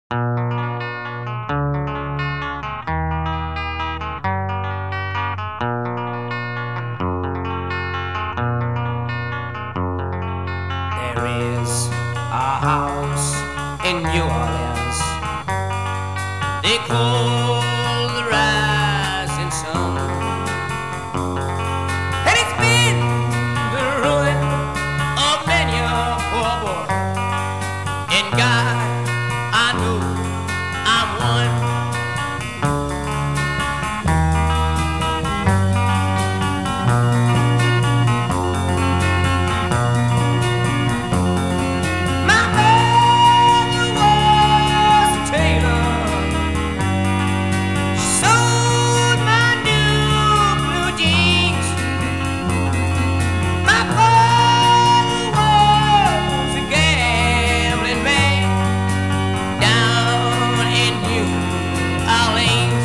There is a house in New Orleans they call the Rising Sun, and it's been the ruin of many a poor boy. And God, I know I'm one. My mother was a tailor. She sewed my new blue jeans. My father was a gambling man down in New Orleans.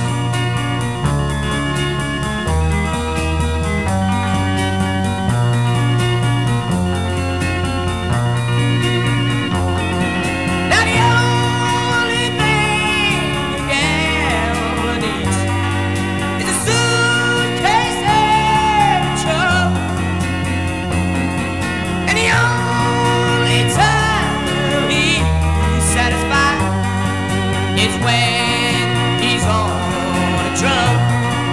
Now the only thing a gambler needs is a suitcase and a truck. And the only time he's satisfied is when he's on a drum.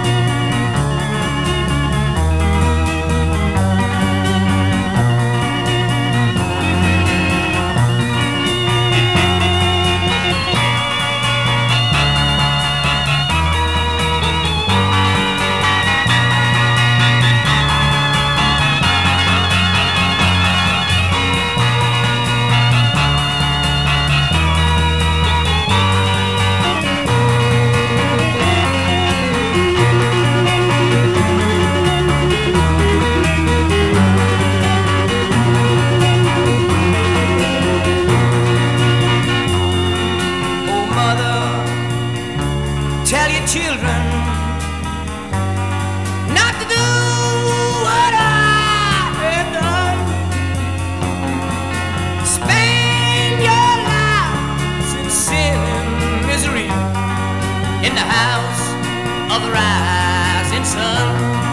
Oh, mother, tell your children not to do what I have done. Spend your lives in sin and misery in the house of the rising sun.